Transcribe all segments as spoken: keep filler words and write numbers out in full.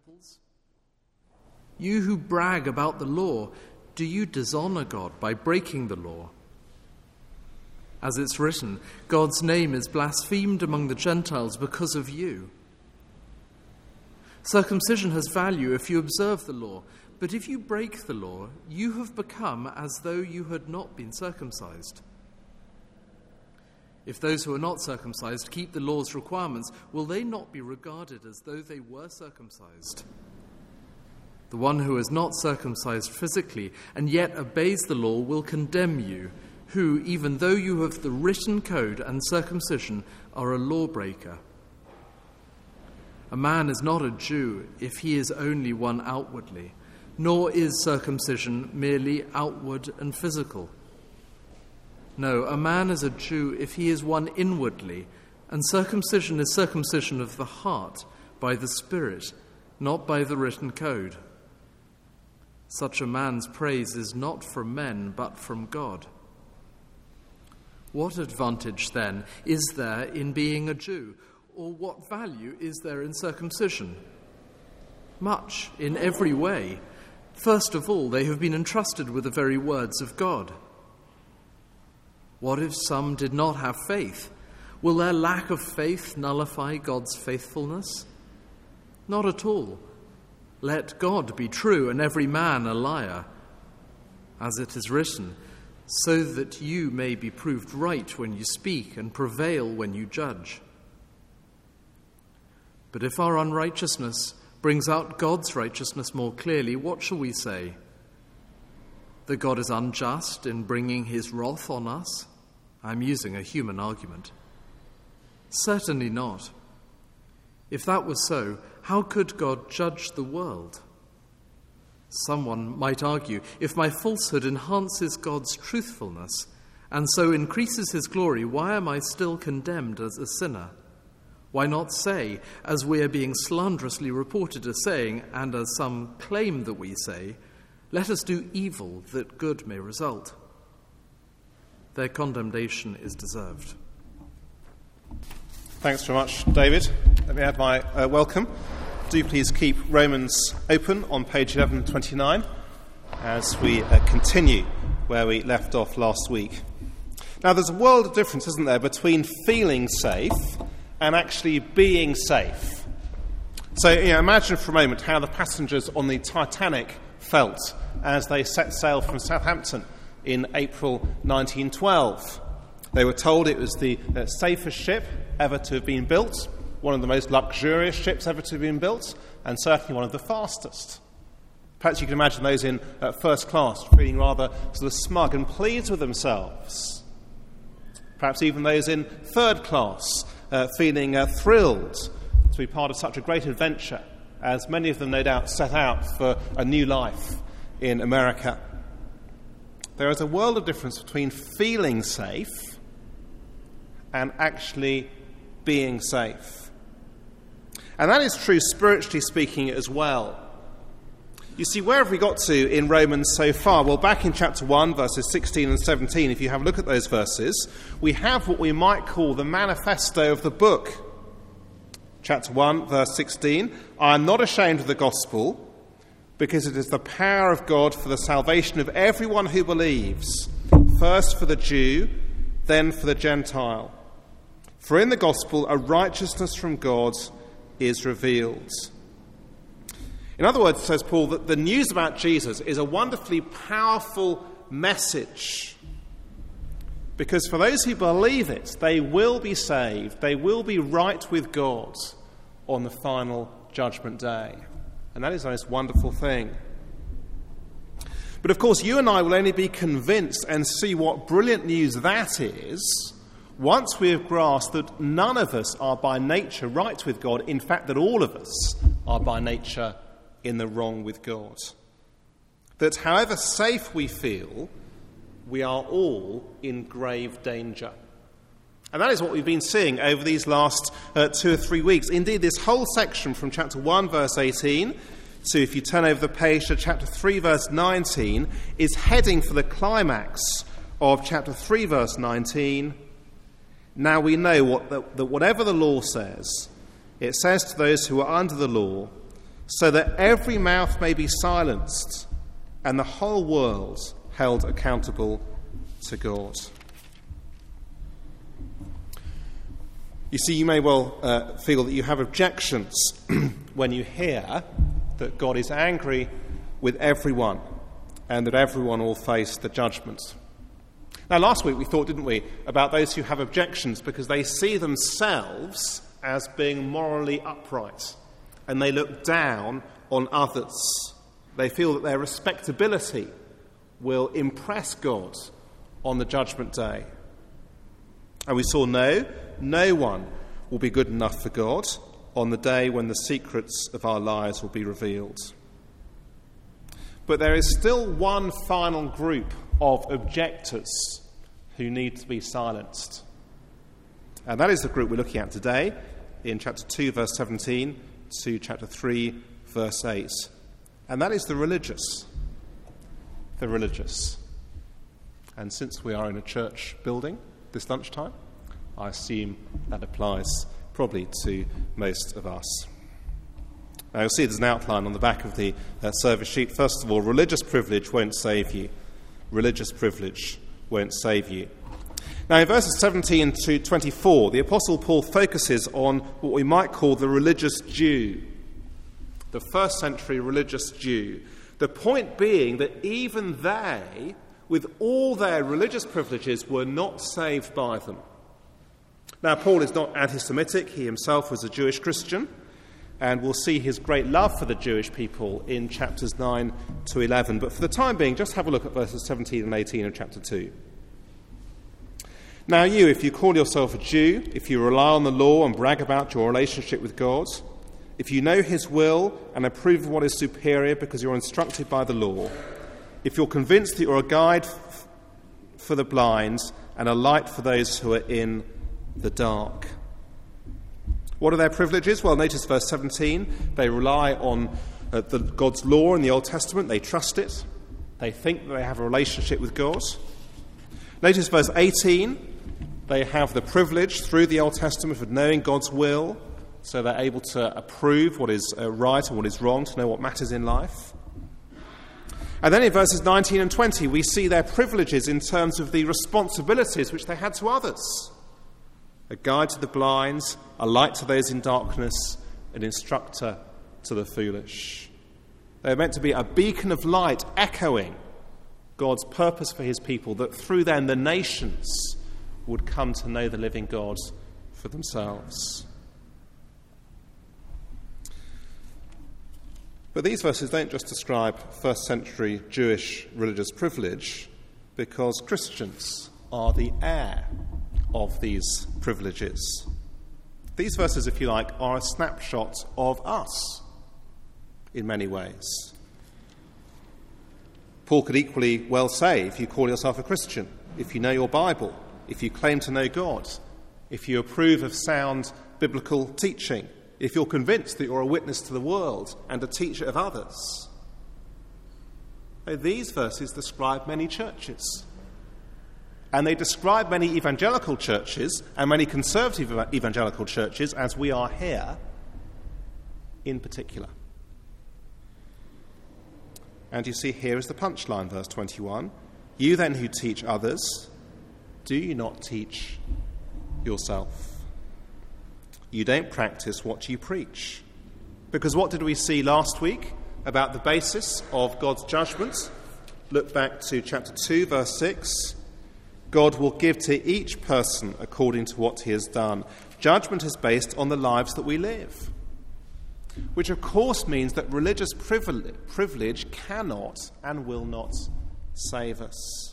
temples? You who brag about the law, do you dishonor God by breaking the law? As it's written, God's name is blasphemed among the Gentiles because of you. Circumcision has value if you observe the law, but if you break the law, you have become as though you had not been circumcised. If those who are not circumcised keep the law's requirements, will they not be regarded as though they were circumcised? The one who is not circumcised physically and yet obeys the law will condemn you, who, even though you have the written code and circumcision, are a lawbreaker. A man is not a Jew if he is only one outwardly, nor is circumcision merely outward and physical. No, a man is a Jew if he is one inwardly, and circumcision is circumcision of the heart, by the Spirit, not by the written code. Such a man's praise is not from men, but from God. What advantage, then, is there in being a Jew, or what value is there in circumcision? Much, in every way. First of all, they have been entrusted with the very words of God. What if some did not have faith? Will their lack of faith nullify God's faithfulness? Not at all. Let God be true and every man a liar. As it is written, so that you may be proved right when you speak and prevail when you judge. But if our unrighteousness brings out God's righteousness more clearly, what shall we say? That God is unjust in bringing his wrath on us? I'm using a human argument. Certainly not. If that was so, how could God judge the world? Someone might argue, if my falsehood enhances God's truthfulness and so increases his glory, why am I still condemned as a sinner? Why not say, as we are being slanderously reported as saying, and as some claim that we say, let us do evil that good may result? Their condemnation is deserved. Thanks very much, David. Let me add my uh, welcome. Do please keep Romans open on page eleven twenty-nine as we uh, continue where we left off last week. Now, there's a world of difference, isn't there, between feeling safe and actually being safe. So, you know, imagine for a moment how the passengers on the Titanic felt as they set sail from Southampton in April nineteen twelve. They were told it was the uh, safest ship ever to have been built, one of the most luxurious ships ever to have been built, and certainly one of the fastest. Perhaps you can imagine those in uh, first class feeling rather sort of smug and pleased with themselves. Perhaps even those in third class uh, feeling uh, thrilled to be part of such a great adventure, as many of them no doubt set out for a new life in America. There is a world of difference between feeling safe and actually being safe. And that is true spiritually speaking as well. You see, where have we got to in Romans so far? Well, back in chapter one, verses sixteen and seventeen, if you have a look at those verses, we have what we might call the manifesto of the book. Chapter one, verse sixteen, I am not ashamed of the gospel, because it is the power of God for the salvation of everyone who believes, first for the Jew, then for the Gentile. For in the gospel a righteousness from God is revealed. In other words, says Paul, that the news about Jesus is a wonderfully powerful message. Because for those who believe it, they will be saved, they will be right with God on the final judgment day. And that is the most wonderful thing. But of course, you and I will only be convinced and see what brilliant news that is once we have grasped that none of us are by nature right with God. In fact, that all of us are by nature in the wrong with God. That however safe we feel, we are all in grave danger. And that is what we've been seeing over these last uh, two or three weeks. Indeed, this whole section from chapter one, verse eighteen, to if you turn over the page to chapter three, verse nineteen, is heading for the climax of chapter three, verse nineteen. Now we know what the, that whatever the law says, it says to those who are under the law, so that every mouth may be silenced and the whole world held accountable to God. You see, you may well uh, feel that you have objections when you hear that God is angry with everyone and that everyone will face the judgment. Now, last week we thought, didn't we, about those who have objections because they see themselves as being morally upright and they look down on others. They feel that their respectability will impress God on the judgment day. And we saw no, no one will be good enough for God on the day when the secrets of our lives will be revealed. But there is still one final group of objectors who need to be silenced. And that is the group we're looking at today in chapter two, verse seventeen, to chapter three, verse eight. And that is the religious. The religious. And since we are in a church building this lunchtime, I assume that applies probably to most of us. Now you'll see there's an outline on the back of the uh, service sheet. First of all, religious privilege won't save you. Religious privilege won't save you. Now in verses seventeen to twenty-four, the Apostle Paul focuses on what we might call the religious Jew, the first century religious Jew. The point being that even they, with all their religious privileges, were not saved by them. Now, Paul is not anti-Semitic. He himself was a Jewish Christian, and we'll see his great love for the Jewish people in chapters nine to eleven. But for the time being, just have a look at verses seventeen and eighteen of chapter two. Now you, if you call yourself a Jew, if you rely on the law and brag about your relationship with God, if you know his will and approve of what is superior because you're instructed by the law, if you're convinced that you're a guide f- for the blind and a light for those who are in the dark. What are their privileges? Well, notice verse seventeen. They rely on uh, the, God's law in the Old Testament. They trust it. They think that they have a relationship with God. Notice verse eighteen. They have the privilege through the Old Testament of knowing God's will, so they're able to approve what is uh, right and what is wrong, to know what matters in life. And then in verses nineteen and twenty, we see their privileges in terms of the responsibilities which they had to others. A guide to the blind, a light to those in darkness, an instructor to the foolish. They're meant to be a beacon of light echoing God's purpose for his people, that through them the nations would come to know the living God for themselves. But these verses don't just describe first century Jewish religious privilege, because Christians are the heir of these privileges. These verses, if you like, are a snapshot of us in many ways. Paul could equally well say, if you call yourself a Christian, if you know your Bible, if you claim to know God, if you approve of sound biblical teaching, if you're convinced that you're a witness to the world and a teacher of others. These verses describe many churches. And they describe many evangelical churches and many conservative evangelical churches, as we are here, in particular. And you see here is the punchline, verse twenty-one. You then who teach others, do you not teach yourself? You don't practice what you preach. Because what did we see last week about the basis of God's judgments? Look back to chapter two, verse six. God will give to each person according to what he has done. Judgment is based on the lives that we live, which of course means that religious privilege, privilege cannot and will not save us.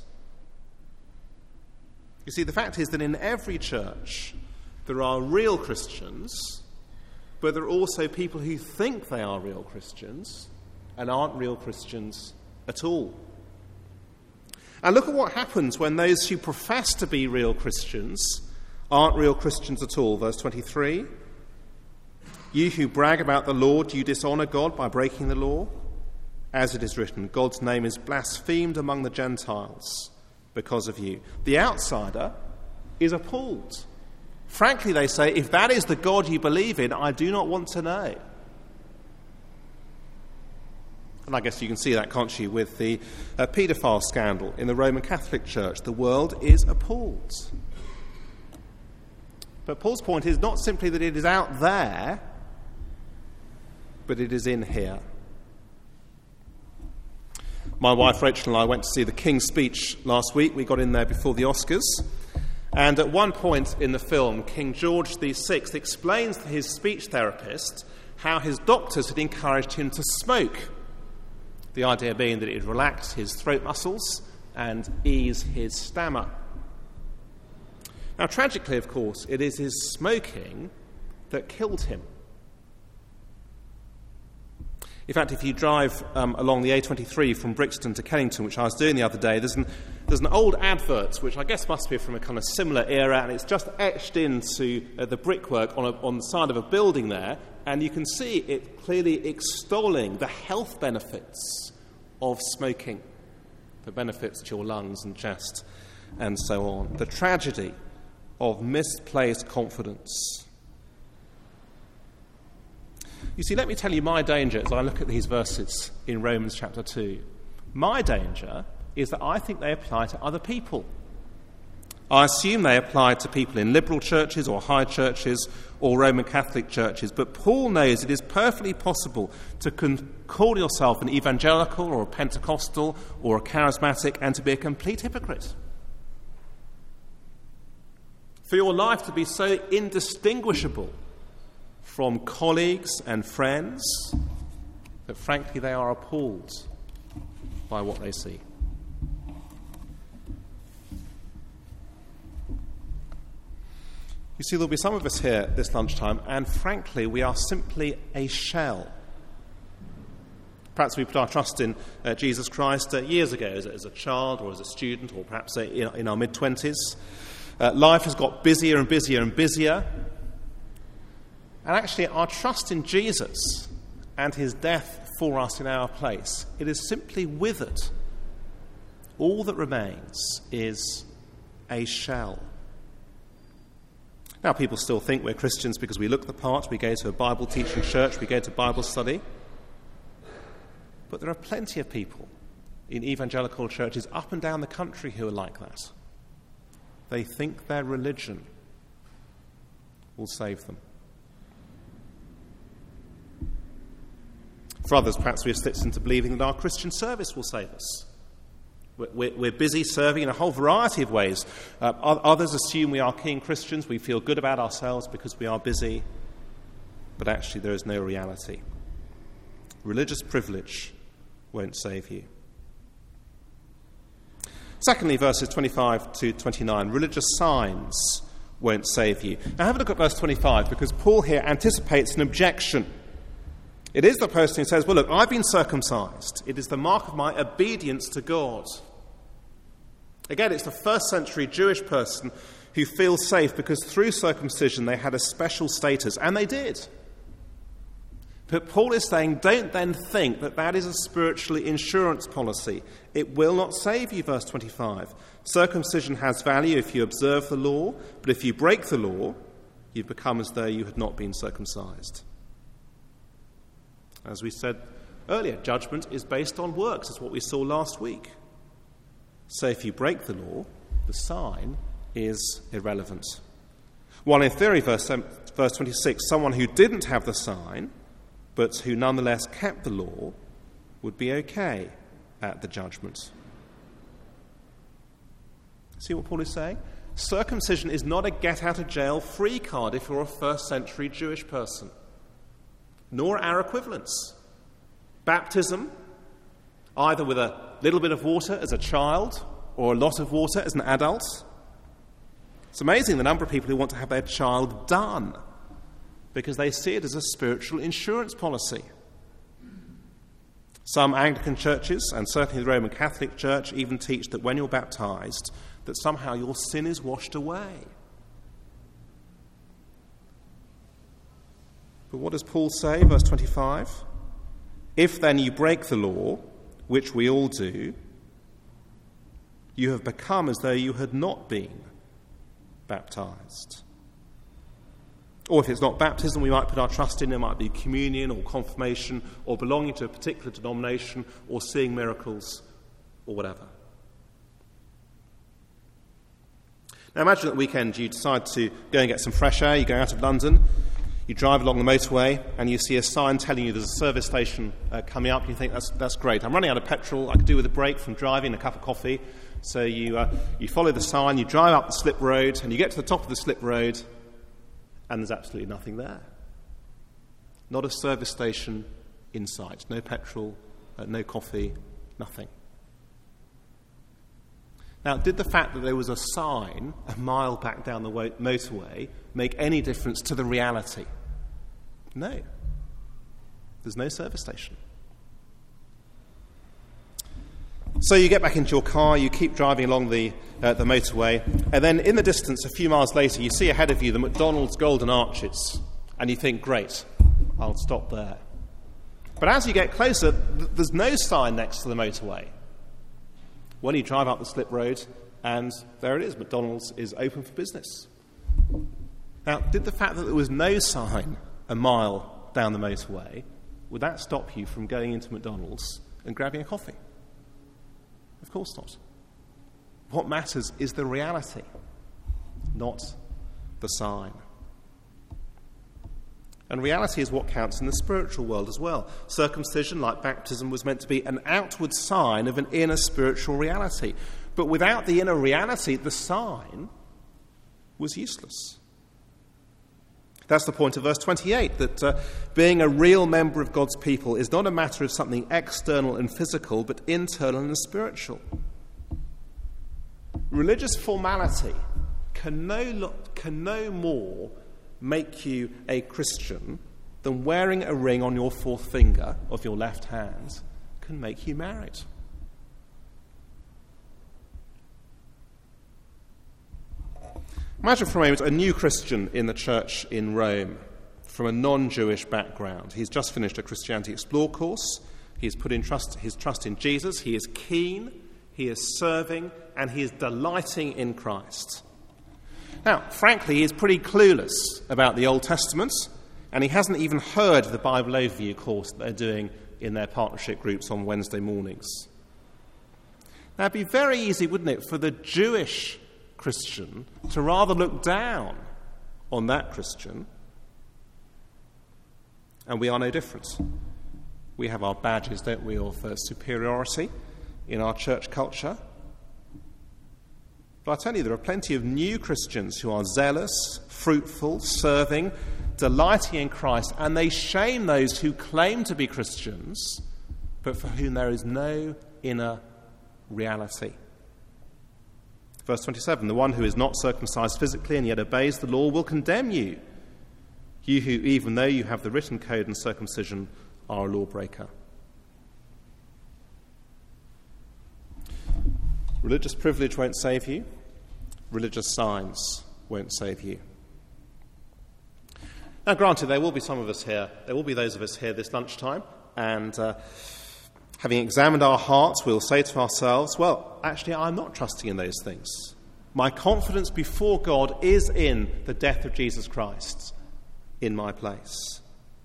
You see, the fact is that in every church there are real Christians, but there are also people who think they are real Christians and aren't real Christians at all. And look at what happens when those who profess to be real Christians aren't real Christians at all. Verse twenty-three, you who brag about the law, do you dishonour God by breaking the law? As it is written, God's name is blasphemed among the Gentiles because of you. The outsider is appalled. Frankly, they say, if that is the God you believe in, I do not want to know. And I guess you can see that, can't you, with the uh, paedophile scandal in the Roman Catholic Church. The world is appalled. But Paul's point is not simply that it is out there, but it is in here. My wife Rachel and I went to see the King's Speech last week. We got in there before the Oscars. And at one point in the film, King George the Sixth explains to his speech therapist how his doctors had encouraged him to smoke. The idea being that it would relax his throat muscles and ease his stammer. Now, tragically, of course, it is his smoking that killed him. In fact, if you drive um, along the A twenty-three from Brixton to Kennington, which I was doing the other day, there's an, there's an old advert, which I guess must be from a kind of similar era, and it's just etched into uh, the brickwork on, a, on the side of a building there, and you can see it clearly extolling the health benefits of smoking, the benefits to your lungs and chest, and so on. The tragedy of misplaced confidence. You see, let me tell you my danger as I look at these verses in Romans chapter two. My danger is that I think they apply to other people. I assume they apply to people in liberal churches or high churches or Roman Catholic churches, but Paul knows it is perfectly possible to con- call yourself an evangelical or a Pentecostal or a charismatic and to be a complete hypocrite. For your life to be so indistinguishable from colleagues and friends that frankly they are appalled by what they see. You see, there'll be some of us here this lunchtime, and frankly, we are simply a shell. Perhaps we put our trust in uh, Jesus Christ uh, years ago as a, as a child or as a student or perhaps uh, in, in our mid-twenties. Uh, life has got busier and busier and busier. And actually, our trust in Jesus and his death for us in our place, it is simply withered. All that remains is a shell. Now, people still think we're Christians because we look the part, we go to a Bible teaching church, we go to Bible study. But there are plenty of people in evangelical churches up and down the country who are like that. They think their religion will save them. For others, perhaps we have slipped into believing that our Christian service will save us. We're, we're busy serving in a whole variety of ways. Uh, others assume we are keen Christians. We feel good about ourselves because we are busy. But actually, there is no reality. Religious privilege won't save you. Secondly, verses twenty-five to twenty-nine, religious signs won't save you. Now have a look at verse twenty-five, because Paul here anticipates an objection. It is the person who says, well, look, I've been circumcised. It is the mark of my obedience to God. Again, it's the first century Jewish person who feels safe because through circumcision they had a special status, and they did. But Paul is saying, don't then think that that is a spiritual insurance policy. It will not save you, verse twenty-five. Circumcision has value if you observe the law, but if you break the law, you've become as though you had not been circumcised. As we said earlier, judgment is based on works. That's what we saw last week. So if you break the law, the sign is irrelevant. While in theory, verse, verse twenty-six, someone who didn't have the sign, but who nonetheless kept the law, would be okay at the judgment. See what Paul is saying? Circumcision is not a get-out-of-jail-free card if you're a first-century Jewish person, nor our equivalents. Baptism, either with a little bit of water as a child or a lot of water as an adult. It's amazing the number of people who want to have their child done because they see it as a spiritual insurance policy. Some Anglican churches, and certainly the Roman Catholic Church, even teach that when you're baptized, that somehow your sin is washed away. But what does Paul say, verse twenty-five? If then you break the law, which we all do, you have become as though you had not been baptized. Or if it's not baptism, we might put our trust in, it might be communion or confirmation or belonging to a particular denomination or seeing miracles or whatever. Now imagine that weekend you decide to go and get some fresh air, you go out of London, you drive along the motorway and you see a sign telling you there's a service station uh, coming up, and you think, that's, that's great, I'm running out of petrol, I could do with a break from driving, a cup of coffee. So you, uh, you follow the sign, you drive up the slip road, and you get to the top of the slip road, and there's absolutely nothing there. Not a service station in sight. No petrol, uh, no coffee, nothing. Now, did the fact that there was a sign a mile back down the wo- motorway make any difference to the reality? No. There's no service station. So you get back into your car, you keep driving along the, uh, the motorway, and then in the distance, a few miles later, you see ahead of you the McDonald's Golden Arches, and you think, great, I'll stop there. But as you get closer, th- there's no sign next to the motorway. Well, you drive up the slip road, and there it is, McDonald's is open for business. Now, did the fact that there was no sign a mile down the motorway, would that stop you from going into McDonald's and grabbing a coffee? Of course not. What matters is the reality, not the sign. And reality is what counts in the spiritual world as well. Circumcision, like baptism, was meant to be an outward sign of an inner spiritual reality. But without the inner reality, the sign was useless. That's the point of verse twenty-eight, that uh, being a real member of God's people is not a matter of something external and physical, but internal and spiritual. Religious formality can no, can no more make you a Christian than wearing a ring on your fourth finger of your left hand can make you married. Imagine for a moment a new Christian in the church in Rome from a non-Jewish background. He's just finished a Christianity Explore course. He's put in trust, his trust in Jesus. He is keen, he is serving, and he is delighting in Christ. Now, frankly, he is pretty clueless about the Old Testament, and he hasn't even heard of the Bible Overview course that they're doing in their partnership groups on Wednesday mornings. Now, it'd be very easy, wouldn't it, for the Jewish Christian to rather look down on that Christian, and we are no different. We have our badges, don't we, of uh, superiority in our church culture. But I tell you, there are plenty of new Christians who are zealous, fruitful, serving, delighting in Christ, and they shame those who claim to be Christians, but for whom there is no inner reality. Verse twenty-seven, the one who is not circumcised physically and yet obeys the law will condemn you. You who, even though you have the written code and circumcision, are a lawbreaker. Religious privilege won't save you. Religious signs won't save you. Now, granted, there will be some of us here, there will be those of us here this lunchtime, and uh, having examined our hearts, we'll say to ourselves, well, actually, I'm not trusting in those things. My confidence before God is in the death of Jesus Christ in my place.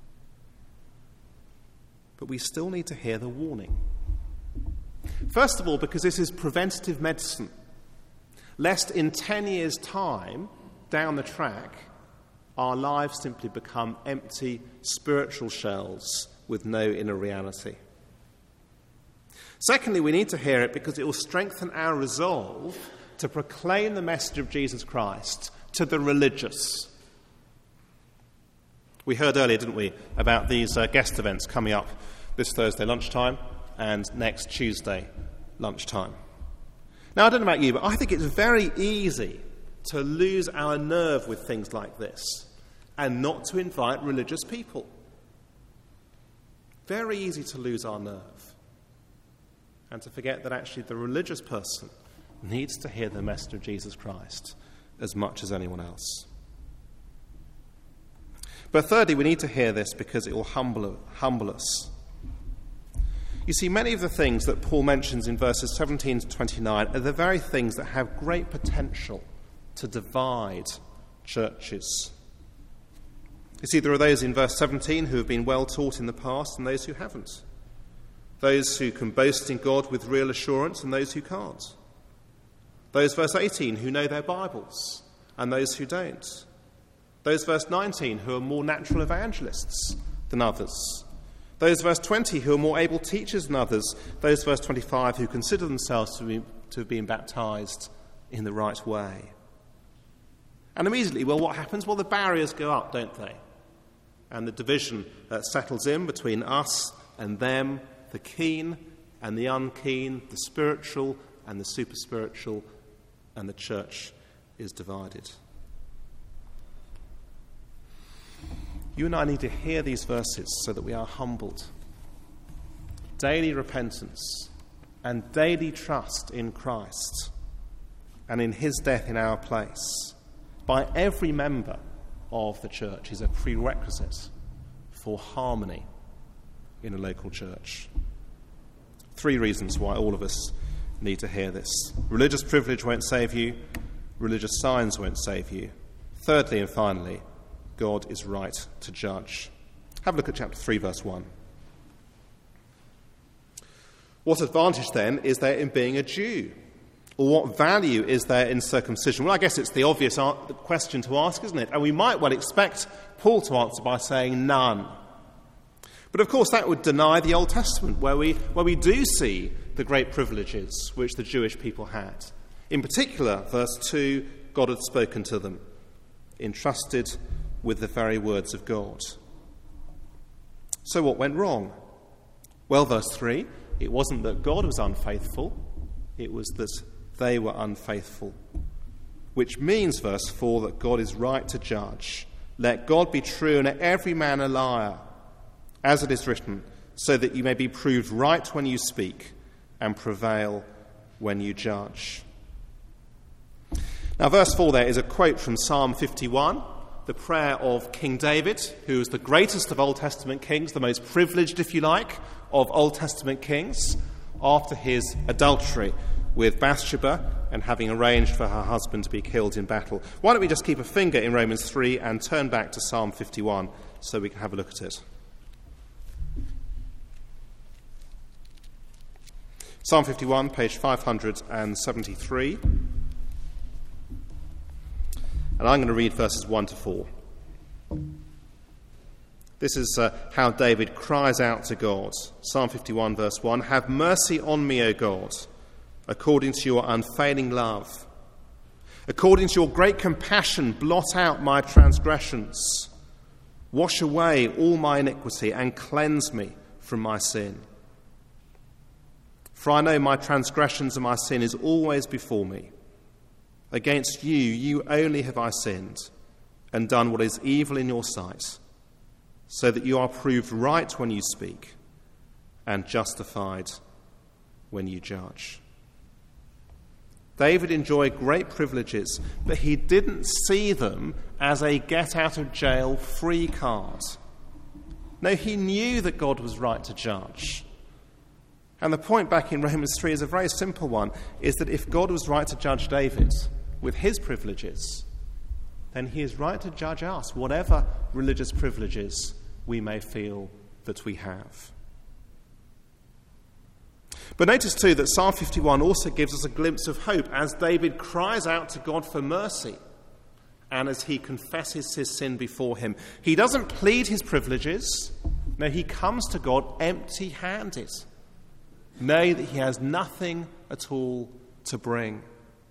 But we still need to hear the warning. First of all, because this is preventative medicine, lest in ten years' time, down the track, our lives simply become empty spiritual shells with no inner reality. Secondly, we need to hear it because it will strengthen our resolve to proclaim the message of Jesus Christ to the religious. We heard earlier, didn't we, about these uh, guest events coming up this Thursday lunchtime and next Tuesday lunchtime. Now, I don't know about you, but I think it's very easy to lose our nerve with things like this and not to invite religious people. Very easy to lose our nerve and to forget that actually the religious person needs to hear the message of Jesus Christ as much as anyone else. But thirdly, we need to hear this because it will humble, humble us. You see, many of the things that Paul mentions in verses seventeen to twenty-nine are the very things that have great potential to divide churches. You see, there are those in verse seventeen who have been well taught in the past and those who haven't. Those who can boast in God with real assurance and those who can't. Those, verse eighteen, who know their Bibles and those who don't. Those, verse nineteen, who are more natural evangelists than others. Those, verse twenty, who are more able teachers than others. Those, verse twenty-five, who consider themselves to, be, to have been baptized in the right way. And immediately, well, what happens? Well, the barriers go up, don't they? And the division uh, settles in between us and them, the keen and the unkeen, the spiritual and the super-spiritual, and the church is divided. You and I need to hear these verses so that we are humbled. Daily repentance and daily trust in Christ and in his death in our place by every member of the church is a prerequisite for harmony in a local church. Three reasons why all of us need to hear this. Religious privilege won't save you. Religious signs won't save you. Thirdly and finally, God is right to judge. Have a look at chapter three, verse one. What advantage, then, is there in being a Jew? Or what value is there in circumcision? Well, I guess it's the obvious question to ask, isn't it? And we might well expect Paul to answer by saying none. But of course that would deny the Old Testament, where we, where we do see the great privileges which the Jewish people had. In particular, verse two, God had spoken to them, entrusted with the very words of God. So what went wrong? Well, verse three, it wasn't that God was unfaithful, it was that they were unfaithful. Which means, verse four, that God is right to judge. Let God be true and every man a liar, as it is written, so that you may be proved right when you speak and prevail when you judge. Now, verse four there is a quote from Psalm fifty-one, the prayer of King David, who is the greatest of Old Testament kings, the most privileged, if you like, of Old Testament kings, after his adultery with Bathsheba and having arranged for her husband to be killed in battle. Why don't we just keep a finger in Romans three and turn back to Psalm fifty-one so we can have a look at it. Psalm fifty-one, page five hundred seventy-three. And I'm going to read verses one to four. This is uh, how David cries out to God. Psalm fifty-one, verse one, "Have mercy on me, O God, according to your unfailing love. According to your great compassion, blot out my transgressions. Wash away all my iniquity and cleanse me from my sin. For I know my transgressions and my sin is always before me. Against you, you only have I sinned and done what is evil in your sight, so that you are proved right when you speak and justified when you judge." David enjoyed great privileges, but he didn't see them as a get-out-of-jail-free card. No, he knew that God was right to judge. And the point back in Romans three is a very simple one, is that if God was right to judge David with his privileges, then he is right to judge us, whatever religious privileges we may feel that we have. But notice too that Psalm fifty-one also gives us a glimpse of hope as David cries out to God for mercy and as he confesses his sin before him. He doesn't plead his privileges. No, he comes to God empty-handed, knowing that he has nothing at all to bring.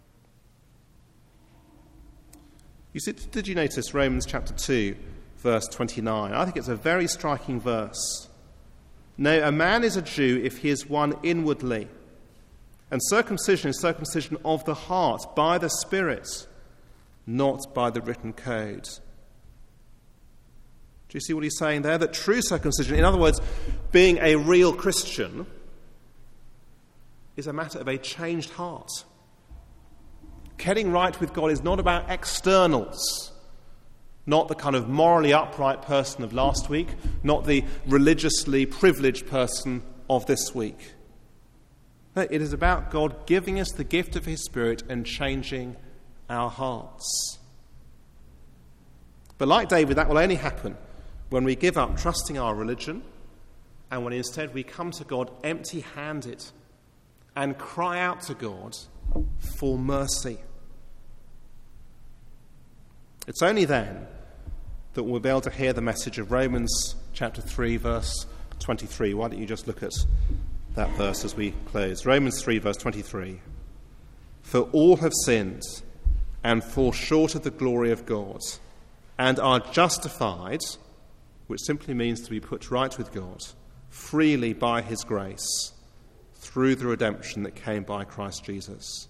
You see, did you notice Romans chapter two, verse twenty-nine? I think it's a very striking verse. "No, a man is a Jew if he is one inwardly, and circumcision is circumcision of the heart, by the Spirit, not by the written code." Do you see what he's saying there? That true circumcision, in other words, being a real Christian, is a matter of a changed heart. Getting right with God is not about externals, not the kind of morally upright person of last week, not the religiously privileged person of this week. No, it is about God giving us the gift of his Spirit and changing our hearts. But like David, that will only happen when we give up trusting our religion and when instead we come to God empty-handed and cry out to God for mercy. It's only then that we'll be able to hear the message of Romans chapter three, verse twenty-three. Why don't you just look at that verse as we close? Romans three, verse twenty-three. For all have sinned and fall short of the glory of God, and are justified, which simply means to be put right with God, freely by his grace, through the redemption that came by Christ Jesus.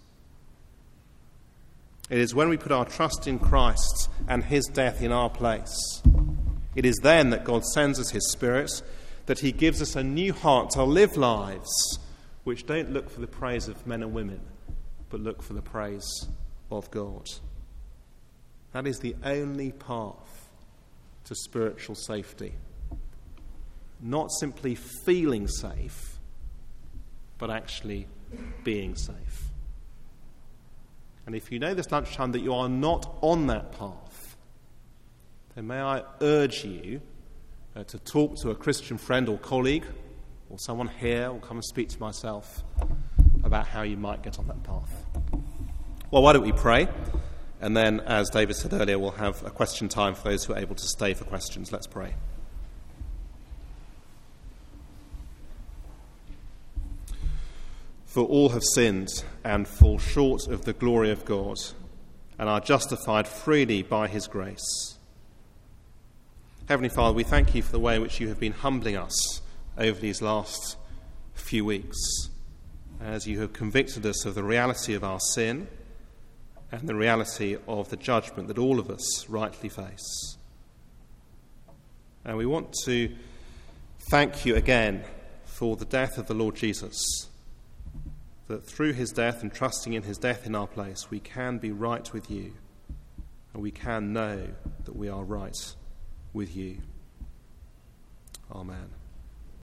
It is when we put our trust in Christ and his death in our place, it is then that God sends us his Spirit, that he gives us a new heart to live lives which don't look for the praise of men and women, but look for the praise of God. That is the only path to spiritual safety. Not simply feeling safe, but actually being safe. And if you know this lunchtime that you are not on that path, then may I urge you uh, to talk to a Christian friend or colleague or someone here, or come and speak to myself about how you might get on that path. Well, why don't we pray? And then, as David said earlier, we'll have a question time for those who are able to stay for questions. Let's pray. For all have sinned and fall short of the glory of God, and are justified freely by his grace. Heavenly Father, we thank you for the way in which you have been humbling us over these last few weeks, as you have convicted us of the reality of our sin and the reality of the judgment that all of us rightly face. And we want to thank you again for the death of the Lord Jesus, that through his death and trusting in his death in our place, we can be right with you, and we can know that we are right with you. Amen.